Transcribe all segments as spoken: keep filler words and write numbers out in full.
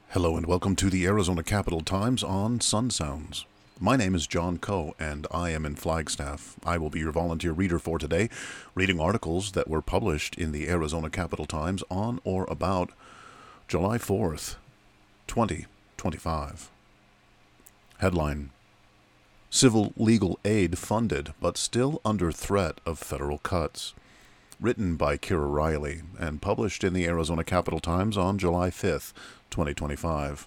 Hello and welcome to the Arizona Capital Times on Sun Sounds. My name is John Coe and I am in Flagstaff. I will be your volunteer reader for today, reading articles that were published in the Arizona Capital Times on or about July fourth, twenty twenty-five. Headline: Civil legal aid funded but still under threat of federal cuts. Written by Kira Riley and published in the Arizona Capital Times on July fifth, twenty twenty-five.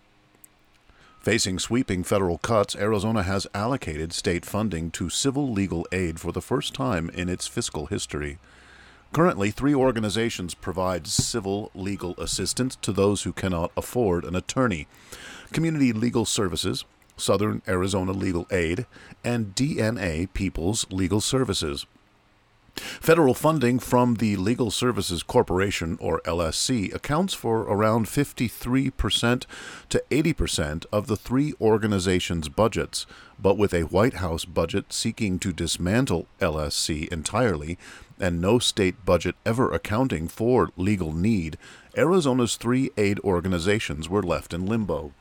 Facing sweeping federal cuts, Arizona has allocated state funding to civil legal aid for the first time in its fiscal history. Currently, three organizations provide civil legal assistance to those who cannot afford an attorney: Community Legal Services, Southern Arizona Legal Aid, and D N A People's Legal Services. Federal funding from the Legal Services Corporation, or L S C, accounts for around fifty-three percent to eighty percent of the three organizations' budgets, but with a White House budget seeking to dismantle L S C entirely and no state budget ever accounting for legal need, Arizona's three aid organizations were left in limbo.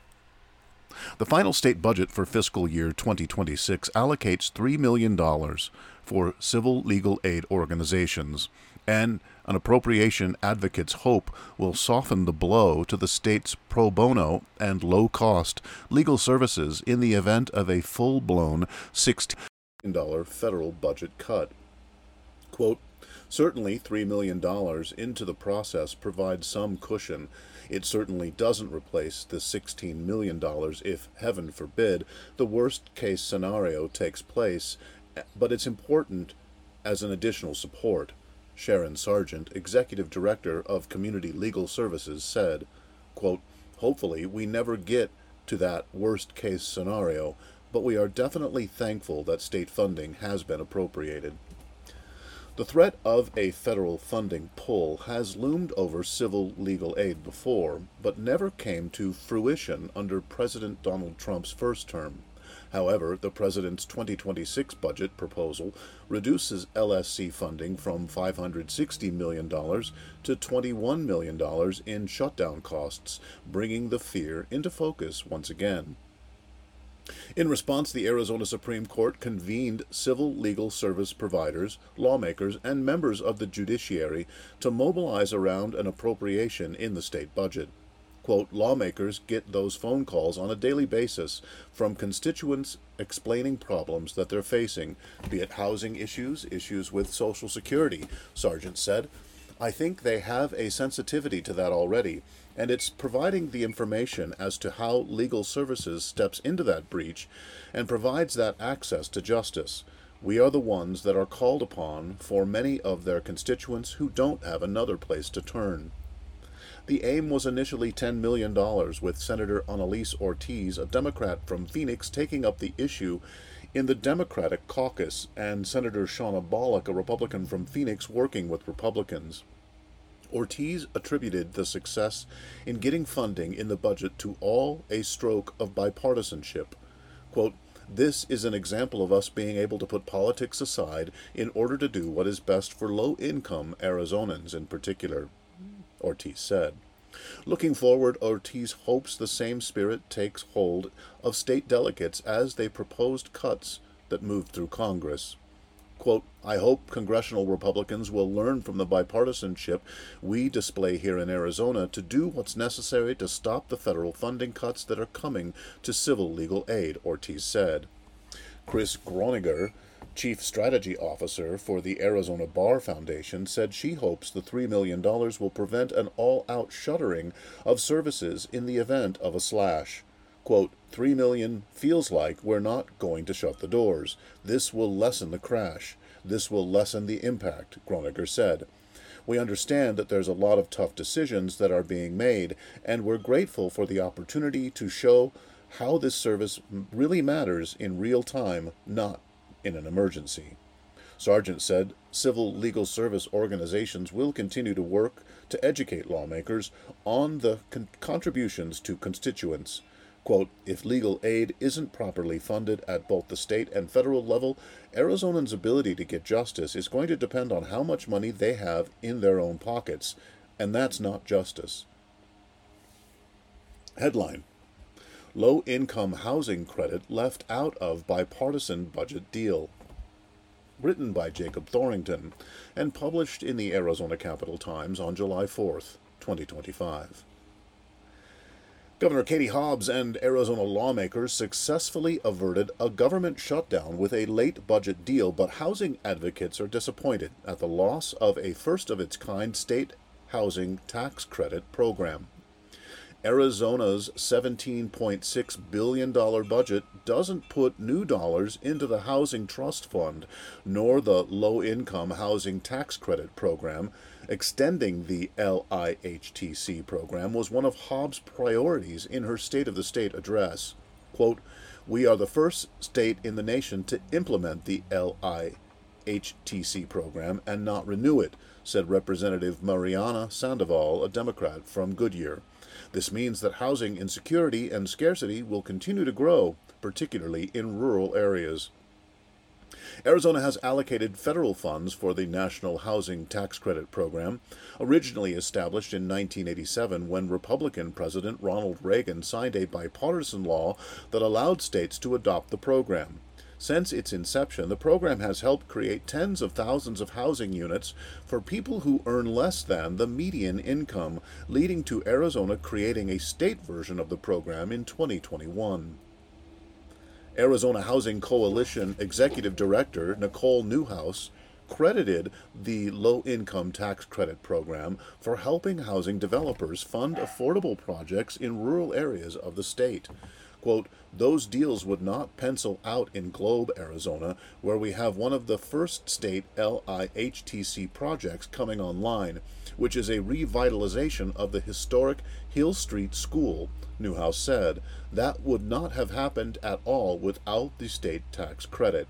The final state budget for fiscal year twenty twenty-six allocates three million dollars for civil legal aid organizations, and an appropriation advocates hope will soften the blow to the state's pro bono and low-cost legal services in the event of a full-blown sixteen million dollars federal budget cut. Quote, "Certainly three million dollars into the process provides some cushion. It certainly doesn't replace the sixteen million dollars if, heaven forbid, the worst-case scenario takes place, but it's important as an additional support," Sharon Sargent, Executive Director of Community Legal Services, said. Quote, "Hopefully we never get to that worst-case scenario, but we are definitely thankful that state funding has been appropriated." The threat of a federal funding pull has loomed over civil legal aid before, but never came to fruition under President Donald Trump's first term. However, the president's twenty twenty-six budget proposal reduces L S C funding from five hundred sixty million dollars to twenty-one million dollars in shutdown costs, bringing the fear into focus once again. In response, the Arizona Supreme Court convened civil legal service providers, lawmakers, and members of the judiciary to mobilize around an appropriation in the state budget. Quote, "Lawmakers get those phone calls on a daily basis from constituents explaining problems that they're facing, be it housing issues, issues with Social Security," Sargent said. "I think they have a sensitivity to that already, and it's providing the information as to how legal services steps into that breach and provides that access to justice. We are the ones that are called upon for many of their constituents who don't have another place to turn." The aim was initially ten million dollars, with Senator Annalise Ortiz, a Democrat from Phoenix, taking up the issue in the Democratic caucus, and Senator Shauna Bollock, a Republican from Phoenix, working with Republicans. Ortiz attributed the success in getting funding in the budget to all a stroke of bipartisanship. Quote, "This is an example of us being able to put politics aside in order to do what is best for low-income Arizonans in particular," Ortiz said. Looking forward, Ortiz hopes the same spirit takes hold of state delegates as they proposed cuts that moved through Congress. Quote, "I hope congressional Republicans will learn from the bipartisanship we display here in Arizona to do what's necessary to stop the federal funding cuts that are coming to civil legal aid," Ortiz said. Chris Groniger, Chief Strategy Officer for the Arizona Bar Foundation, said she hopes the three million dollars will prevent an all-out shuttering of services in the event of a slash. Quote, "Three million feels like we're not going to shut the doors. This will lessen the crash. This will lessen the impact," Groniger said. "We understand that there's a lot of tough decisions that are being made, and we're grateful for the opportunity to show how this service really matters in real time, not in an emergency." Sargent said civil legal service organizations will continue to work to educate lawmakers on the con- contributions to constituents. Quote, "If legal aid isn't properly funded at both the state and federal level, Arizonans' ability to get justice is going to depend on how much money they have in their own pockets, and that's not justice." Headline: Low-income housing credit left out of bipartisan budget deal. Written by Jacob Thorington and published in the Arizona Capitol Times on July fourth, twenty twenty-five. Governor Katie Hobbs and Arizona lawmakers successfully averted a government shutdown with a late budget deal, but housing advocates are disappointed at the loss of a first-of-its-kind state housing tax credit program. Arizona's seventeen point six billion dollars budget doesn't put new dollars into the Housing Trust Fund, nor the Low-Income Housing Tax Credit Program. Extending the L I H T C program was one of Hobbs' priorities in her State of the State address. Quote, "We are the first state in the nation to implement the L I H T C program and not renew it," said Representative Mariana Sandoval, a Democrat from Goodyear. "This means that housing insecurity and scarcity will continue to grow, particularly in rural areas." Arizona has allocated federal funds for the National Housing Tax Credit Program, originally established in nineteen eighty-seven when Republican President Ronald Reagan signed a bipartisan law that allowed states to adopt the program. Since its inception, the program has helped create tens of thousands of housing units for people who earn less than the median income, leading to Arizona creating a state version of the program in twenty twenty-one. Arizona Housing Coalition Executive Director Nicole Newhouse credited the Low-Income Tax Credit Program for helping housing developers fund affordable projects in rural areas of the state. Quote, "Those deals would not pencil out in Globe, Arizona, where we have one of the first state L I H T C projects coming online, which is a revitalization of the historic Hill Street School," Newhouse said. "That would not have happened at all without the state tax credit."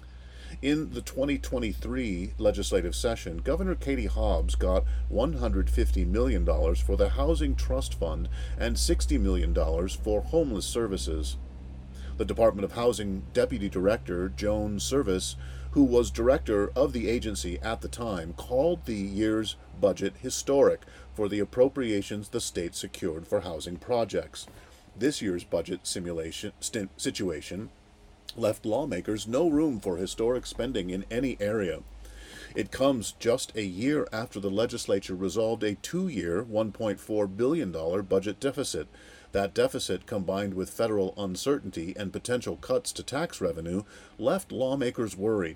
In the twenty twenty-three legislative session, Governor Katie Hobbs got one hundred fifty million dollars for the Housing Trust Fund and sixty million dollars for homeless services. The Department of Housing Deputy Director Joan Service, who was director of the agency at the time, called the year's budget historic for the appropriations the state secured for housing projects. This year's budget simulation st- situation left lawmakers no room for historic spending in any area. It comes just a year after the legislature resolved a two-year, one point four billion dollars budget deficit. That deficit, combined with federal uncertainty and potential cuts to tax revenue, left lawmakers worried.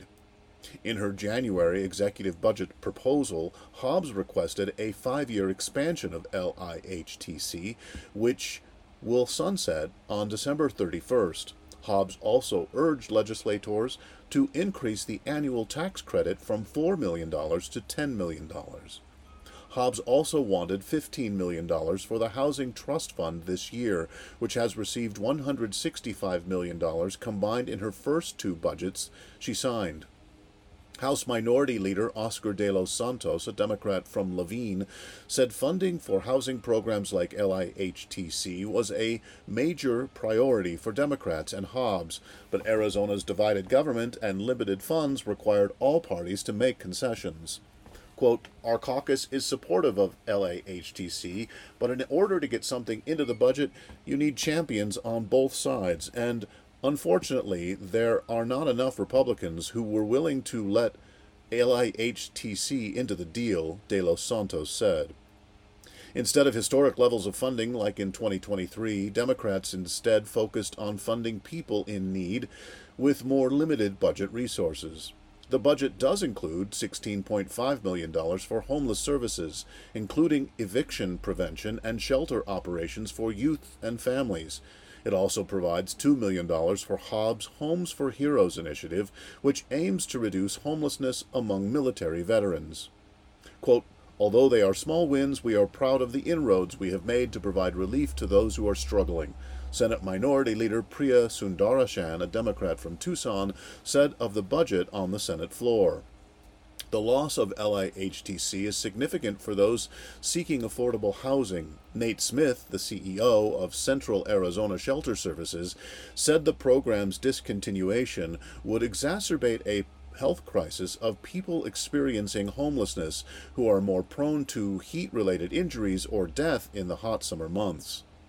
In her January executive budget proposal, Hobbs requested a five-year expansion of L I H T C, which will sunset on December thirty-first. Hobbs also urged legislators to increase the annual tax credit from four million dollars to ten million dollars. Hobbs also wanted fifteen million dollars for the Housing Trust Fund this year, which has received one hundred sixty-five million dollars combined in her first two budgets she signed. House Minority Leader Oscar de los Santos, a Democrat from Levine, said funding for housing programs like L I H T C was a major priority for Democrats and Hobbs, but Arizona's divided government and limited funds required all parties to make concessions. Quote, "Our caucus is supportive of L I H T C, but in order to get something into the budget, you need champions on both sides, and unfortunately, there are not enough Republicans who were willing to let L I H T C into the deal," De Los Santos said. Instead of historic levels of funding like in twenty twenty-three, Democrats instead focused on funding people in need with more limited budget resources. The budget does include sixteen point five million dollars for homeless services, including eviction prevention and shelter operations for youth and families. It also provides two million dollars for Hobbs' Homes for Heroes initiative, which aims to reduce homelessness among military veterans. Quote, "Although they are small wins, we are proud of the inroads we have made to provide relief to those who are struggling," Senate Minority Leader Priya Sundarashan, a Democrat from Tucson, said of the budget on the Senate floor. The loss of L I H T C is significant for those seeking affordable housing. Nate Smith, the C E O of Central Arizona Shelter Services, said the program's discontinuation would exacerbate a health crisis of people experiencing homelessness who are more prone to heat-related injuries or death in the hot summer months.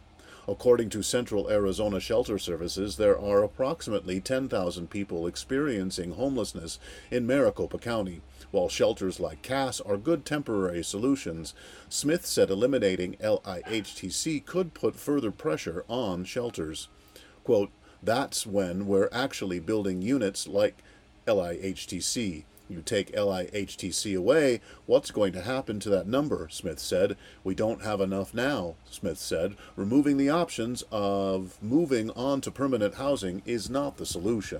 According to Central Arizona Shelter Services, there are approximately ten thousand people experiencing homelessness in Maricopa County. While shelters like Cass are good temporary solutions, Smith said eliminating L I H T C could put further pressure on shelters. Quote, "That's when we're actually building units like L I H T C. You take L I H T C away, what's going to happen to that number?" Smith said. "We don't have enough now," Smith said. "Removing the options of moving on to permanent housing is not the solution."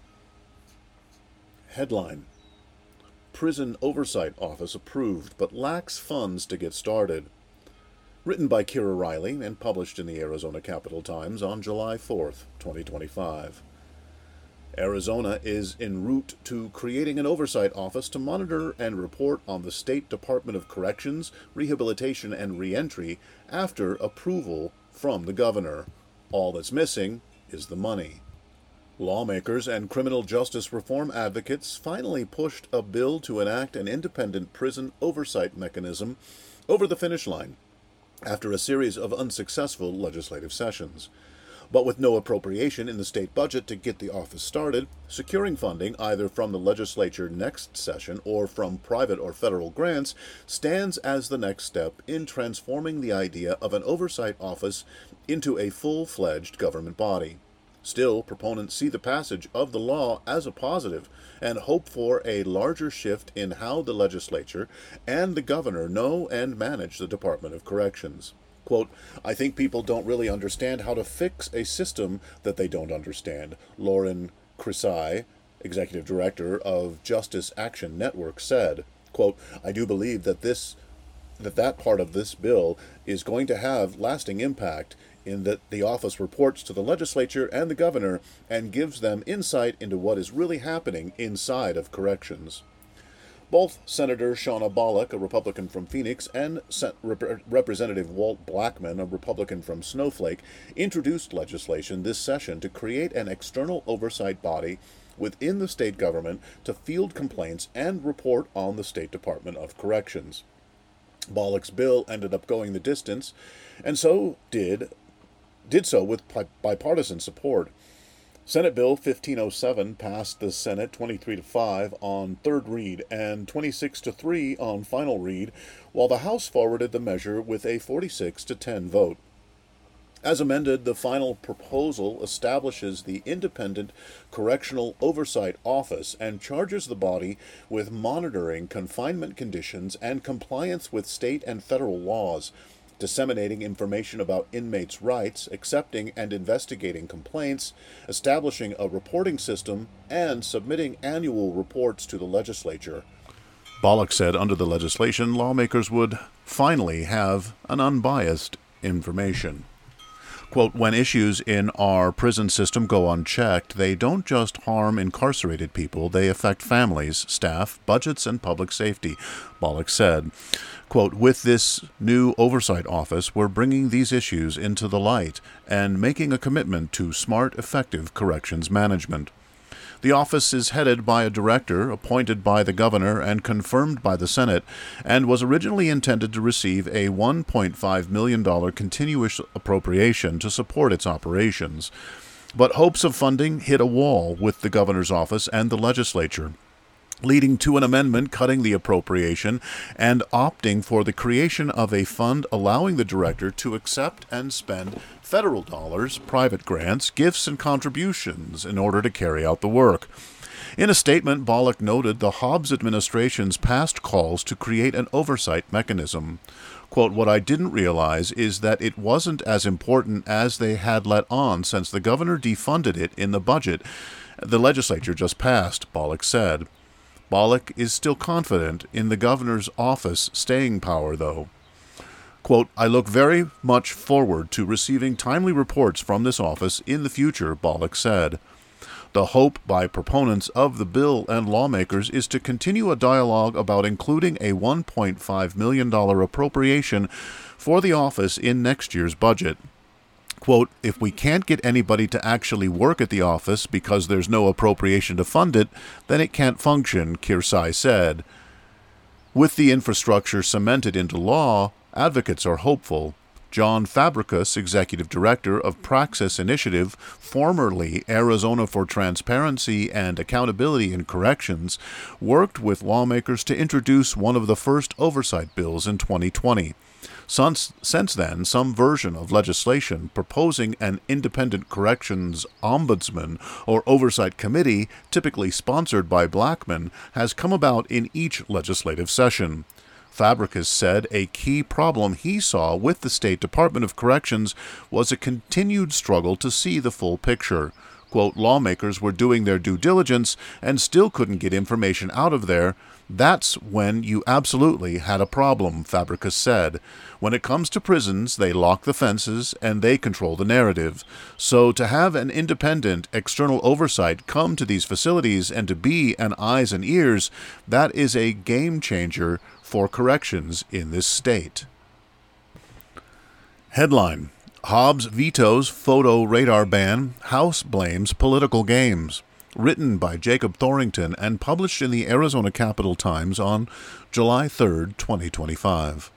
Headline: Prison Oversight Office approved, but lacks funds to get started. Written by Kira Riley and published in the Arizona Capital Times on July fourth, twenty twenty-five. Arizona is en route to creating an oversight office to monitor and report on the State Department of Corrections, Rehabilitation, and Reentry after approval from the governor. All that's missing is the money. Lawmakers and criminal justice reform advocates finally pushed a bill to enact an independent prison oversight mechanism over the finish line after a series of unsuccessful legislative sessions. But with no appropriation in the state budget to get the office started, securing funding either from the legislature next session or from private or federal grants stands as the next step in transforming the idea of an oversight office into a full-fledged government body. Still, proponents see the passage of the law as a positive and hope for a larger shift in how the legislature and the governor know and manage the Department of Corrections. Quote, "I think people don't really understand how to fix a system that they don't understand," Lauren Crisai, executive director of Justice Action Network, said. Quote, "I do believe that this that that part of this bill is going to have lasting impact in that the office reports to the legislature and the governor and gives them insight into what is really happening inside of corrections." Both Senator Shauna Bollock, a Republican from Phoenix, and Rep- Representative Walt Blackman, a Republican from Snowflake, introduced legislation this session to create an external oversight body within the state government to field complaints and report on the State Department of Corrections. Bollock's bill ended up going the distance, and so did did so with bipartisan support. Senate Bill fifteen oh seven passed the Senate twenty-three to five on third read and twenty-six to three on final read, while the House forwarded the measure with a forty-six to ten vote. As amended, the final proposal establishes the Independent Correctional Oversight Office and charges the body with monitoring confinement conditions and compliance with state and federal laws, disseminating information about inmates' rights, accepting and investigating complaints, establishing a reporting system, and submitting annual reports to the legislature. Bollock said under the legislation, lawmakers would finally have an unbiased information. Quote, "When issues in our prison system go unchecked, they don't just harm incarcerated people, they affect families, staff, budgets, and public safety," Bollock said. Quote, "With this new oversight office, we're bringing these issues into the light and making a commitment to smart, effective corrections management." The office is headed by a director appointed by the governor and confirmed by the Senate, and was originally intended to receive a one point five million dollars continuous appropriation to support its operations. But hopes of funding hit a wall with the governor's office and the legislature, leading to an amendment cutting the appropriation and opting for the creation of a fund allowing the director to accept and spend federal dollars, private grants, gifts, and contributions in order to carry out the work. In a statement, Bollock noted the Hobbs administration's past calls to create an oversight mechanism. Quote, "What I didn't realize is that it wasn't as important as they had let on since the governor defunded it in the budget the legislature just passed," Bollock said. Bollock is still confident in the governor's office staying power, though. Quote, "I look very much forward to receiving timely reports from this office in the future," Bollock said. The hope by proponents of the bill and lawmakers is to continue a dialogue about including a one point five million dollars appropriation for the office in next year's budget. Quote, "If we can't get anybody to actually work at the office because there's no appropriation to fund it, then it can't function," Kirsai said. With the infrastructure cemented into law, advocates are hopeful. John Fabricus, executive director of Praxis Initiative, formerly Arizona for Transparency and Accountability in Corrections, worked with lawmakers to introduce one of the first oversight bills in twenty twenty. Since, since then, some version of legislation proposing an independent corrections ombudsman or oversight committee, typically sponsored by Blackmun, has come about in each legislative session. Fabricus said a key problem he saw with the State Department of Corrections was a continued struggle to see the full picture. Quote, lawmakers were doing their due diligence and still couldn't get information out of there. That's when you absolutely had a problem, Fabricus said. When it comes to prisons, they lock the fences and they control the narrative. So to have an independent external oversight come to these facilities and to be an eyes and ears, that is a game changer for corrections in this state. Headline: Hobbs vetoes photo radar ban, House blames political games. Written by Jacob Thorington and published in the Arizona Capital Times on July third, twenty twenty-five.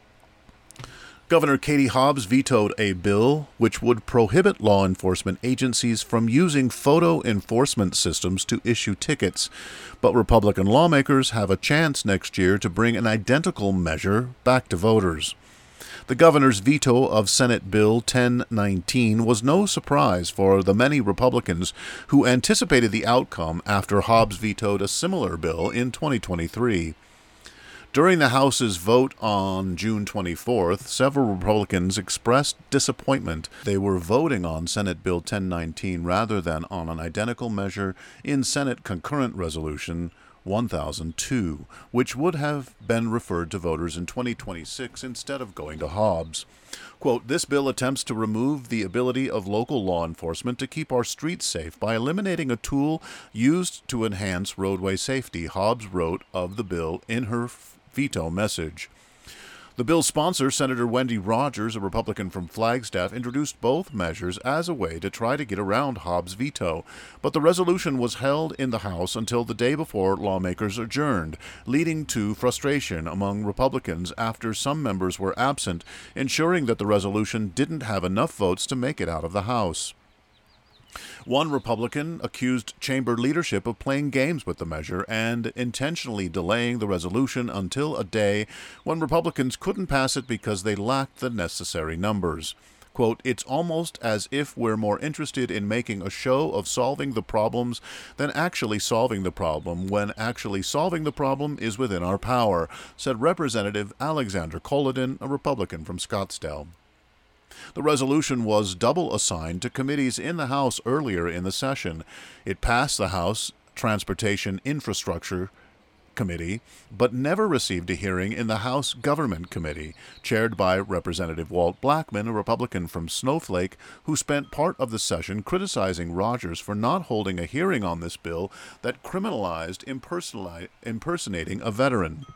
Governor Katie Hobbs vetoed a bill which would prohibit law enforcement agencies from using photo enforcement systems to issue tickets, but Republican lawmakers have a chance next year to bring an identical measure back to voters. The governor's veto of Senate Bill ten nineteen was no surprise for the many Republicans who anticipated the outcome after Hobbs vetoed a similar bill in twenty twenty-three. During the House's vote on June twenty-fourth, several Republicans expressed disappointment they were voting on Senate Bill ten nineteen rather than on an identical measure in Senate Concurrent Resolution one thousand two, which would have been referred to voters in twenty twenty-six instead of going to Hobbs. Quote, this bill attempts to remove the ability of local law enforcement to keep our streets safe by eliminating a tool used to enhance roadway safety, Hobbs wrote of the bill in her veto message. The bill's sponsor, Senator Wendy Rogers, a Republican from Flagstaff, introduced both measures as a way to try to get around Hobbs' veto, but the resolution was held in the House until the day before lawmakers adjourned, leading to frustration among Republicans after some members were absent, ensuring that the resolution didn't have enough votes to make it out of the House. One Republican accused chamber leadership of playing games with the measure and intentionally delaying the resolution until a day when Republicans couldn't pass it because they lacked the necessary numbers. Quote, it's almost as if we're more interested in making a show of solving the problems than actually solving the problem, when actually solving the problem is within our power, said Representative Alexander Colodin, a Republican from Scottsdale. The resolution was double assigned to committees in the House earlier in the session. It passed the House Transportation Infrastructure Committee, but never received a hearing in the House Government Committee, chaired by Representative Walt Blackmun, a Republican from Snowflake, who spent part of the session criticizing Rogers for not holding a hearing on this bill that criminalized impersonating a veteran.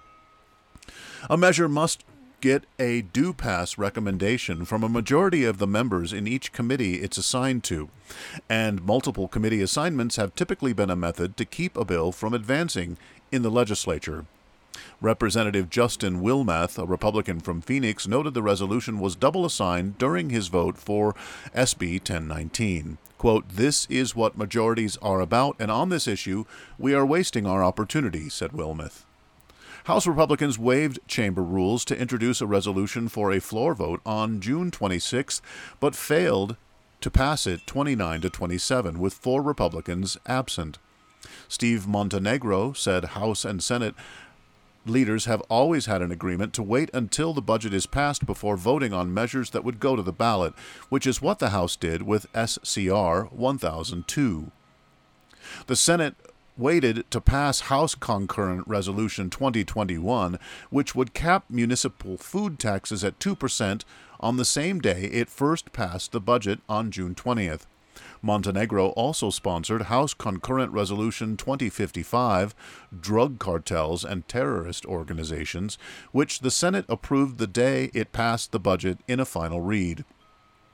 A measure must get a do-pass recommendation from a majority of the members in each committee it's assigned to, and multiple committee assignments have typically been a method to keep a bill from advancing in the legislature. Representative Justin Wilmeth, a Republican from Phoenix, noted the resolution was double assigned during his vote for S B ten nineteen. Quote, this is what majorities are about, and on this issue, we are wasting our opportunity, said Wilmeth. House Republicans waived chamber rules to introduce a resolution for a floor vote on June twenty-sixth, but failed to pass it twenty-nine to twenty-seven, with four Republicans absent. Steve Montenegro said House and Senate leaders have always had an agreement to wait until the budget is passed before voting on measures that would go to the ballot, which is what the House did with S C R one thousand two. The Senate waited to pass House Concurrent Resolution twenty twenty-one, which would cap municipal food taxes at two percent on the same day it first passed the budget on June twentieth. Montenegro also sponsored House Concurrent Resolution twenty fifty-five, Drug Cartels and Terrorist Organizations, which the Senate approved the day it passed the budget in a final read.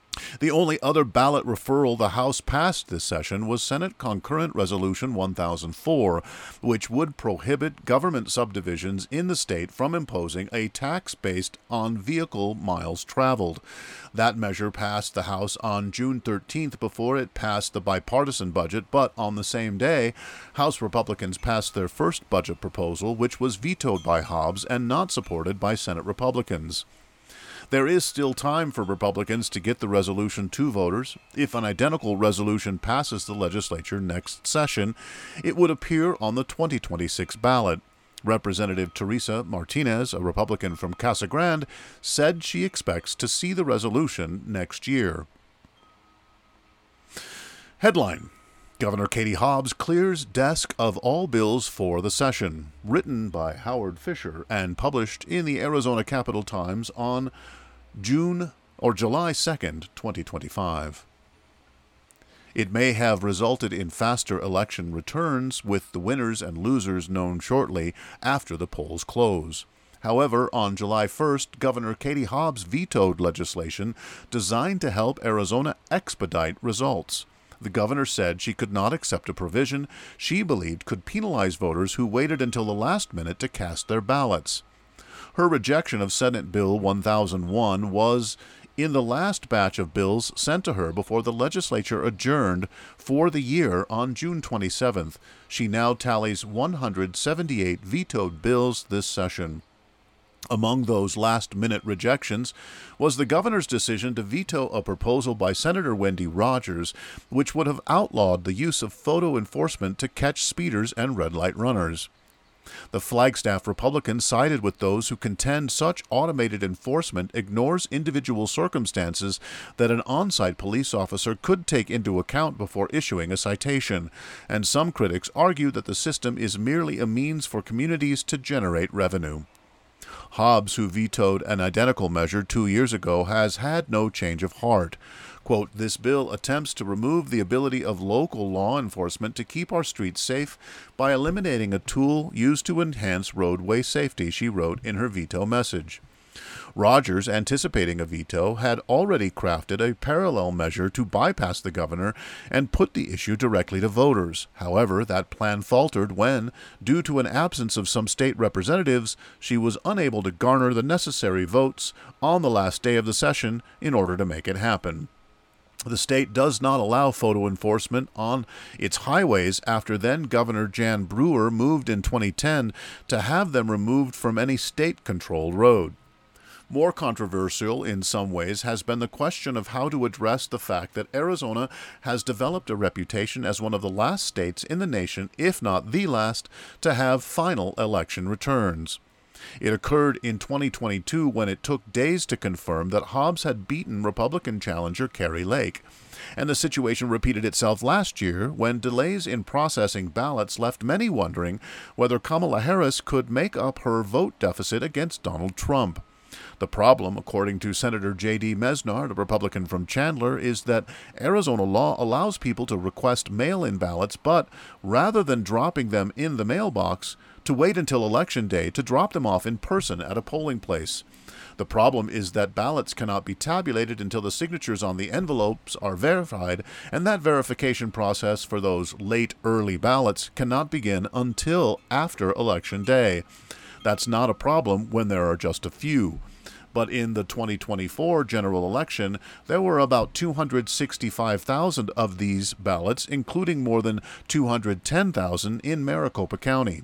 The only other ballot referral the House passed this session was Senate Concurrent Resolution one thousand four, which would prohibit government subdivisions in the state from imposing a tax based on vehicle miles traveled. That measure passed the House on June thirteenth before it passed the bipartisan budget, but on the same day, House Republicans passed their first budget proposal, which was vetoed by Hobbs and not supported by Senate Republicans. There is still time for Republicans to get the resolution to voters. If an identical resolution passes the legislature next session, it would appear on the twenty twenty-six ballot. Representative Teresa Martinez, a Republican from Casa Grande, said she expects to see the resolution next year. Headline: Governor Katie Hobbs clears desk of all bills for the session. Written by Howard Fisher and published in the Arizona Capital Times on June or July second, twenty twenty-five. It may have resulted in faster election returns, with the winners and losers known shortly after the polls close. However, on July first, Governor Katie Hobbs vetoed legislation designed to help Arizona expedite results. The governor said she could not accept a provision she believed could penalize voters who waited until the last minute to cast their ballots. Her rejection of Senate Bill one thousand one was in the last batch of bills sent to her before the legislature adjourned for the year on June twenty-seventh. She now tallies one hundred seventy-eight vetoed bills this session. Among those last-minute rejections was the governor's decision to veto a proposal by Senator Wendy Rogers, which would have outlawed the use of photo enforcement to catch speeders and red-light runners. The Flagstaff Republicans sided with those who contend such automated enforcement ignores individual circumstances that an on-site police officer could take into account before issuing a citation, and some critics argue that the system is merely a means for communities to generate revenue. Hobbs, who vetoed an identical measure two years ago, has had no change of heart. Quote, "This bill attempts to remove the ability of local law enforcement to keep our streets safe by eliminating a tool used to enhance roadway safety," she wrote in her veto message. Rogers, anticipating a veto, had already crafted a parallel measure to bypass the governor and put the issue directly to voters. However, that plan faltered when, due to an absence of some state representatives, she was unable to garner the necessary votes on the last day of the session in order to make it happen. The state does not allow photo enforcement on its highways after then-Governor Jan Brewer moved in twenty ten to have them removed from any state-controlled road. More controversial in some ways has been the question of how to address the fact that Arizona has developed a reputation as one of the last states in the nation, if not the last, to have final election returns. It occurred in twenty twenty-two when it took days to confirm that Hobbs had beaten Republican challenger Kari Lake. And the situation repeated itself last year when delays in processing ballots left many wondering whether Kamala Harris could make up her vote deficit against Donald Trump. The problem, according to Senator J D Mesnard, a Republican from Chandler, is that Arizona law allows people to request mail-in ballots, but rather than dropping them in the mailbox, to wait until Election Day to drop them off in person at a polling place. The problem is that ballots cannot be tabulated until the signatures on the envelopes are verified, and that verification process for those late early ballots cannot begin until after Election Day. That's not a problem when there are just a few. But in the twenty twenty-four general election, there were about two hundred sixty-five thousand of these ballots, including more than two hundred ten thousand in Maricopa County.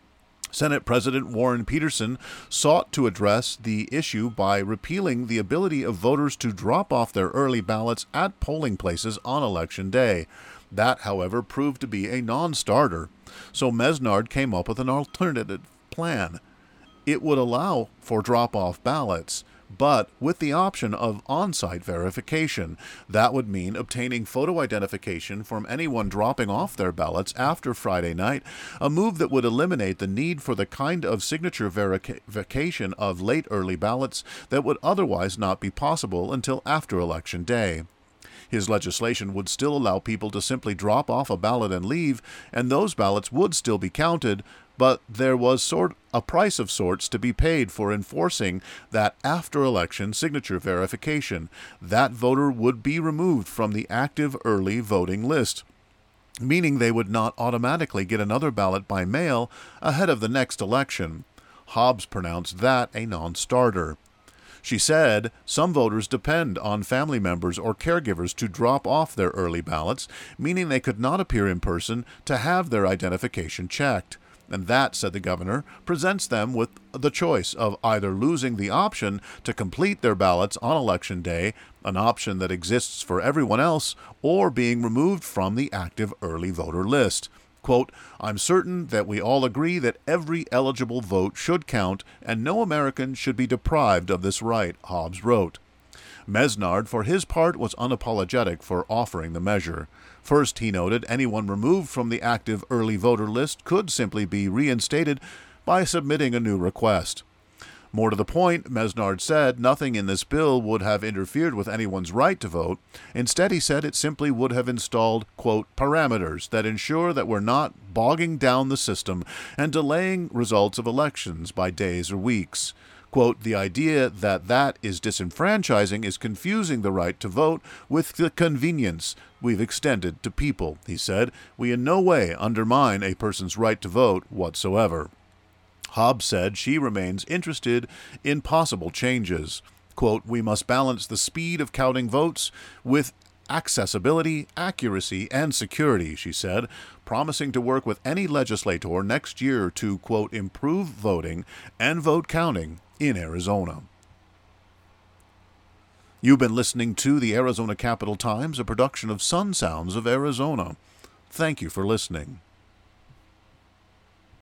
Senate President Warren Peterson sought to address the issue by repealing the ability of voters to drop off their early ballots at polling places on Election Day. That, however, proved to be a non-starter. So Mesnard came up with an alternative plan. It would allow for drop-off ballots, but with the option of on-site verification. That would mean obtaining photo identification from anyone dropping off their ballots after Friday night, a move that would eliminate the need for the kind of signature verification of late early ballots that would otherwise not be possible until after Election Day. His legislation would still allow people to simply drop off a ballot and leave, and those ballots would still be counted, but there was sort a price of sorts to be paid for enforcing that after-election signature verification. That voter would be removed from the active early voting list, meaning they would not automatically get another ballot by mail ahead of the next election. Hobbs pronounced that a non-starter. She said some voters depend on family members or caregivers to drop off their early ballots, meaning they could not appear in person to have their identification checked. And that, said the governor, presents them with the choice of either losing the option to complete their ballots on Election Day, an option that exists for everyone else, or being removed from the active early voter list. Quote, I'm certain that we all agree that every eligible vote should count, and no American should be deprived of this right, Hobbs wrote. Mesnard, for his part, was unapologetic for offering the measure. First, he noted anyone removed from the active early voter list could simply be reinstated by submitting a new request. More to the point, Mesnard said nothing in this bill would have interfered with anyone's right to vote. Instead, he said it simply would have installed, quote, parameters that ensure that we're not bogging down the system and delaying results of elections by days or weeks. Quote, the idea that that is disenfranchising is confusing the right to vote with the convenience we've extended to people, he said. We in no way undermine a person's right to vote whatsoever. Hobbs said she remains interested in possible changes. Quote, we must balance the speed of counting votes with accessibility, accuracy, and security, she said, promising to work with any legislator next year to, quote, improve voting and vote counting in Arizona. You've been listening to the Arizona Capital Times, a production of Sun Sounds of Arizona. Thank you for listening.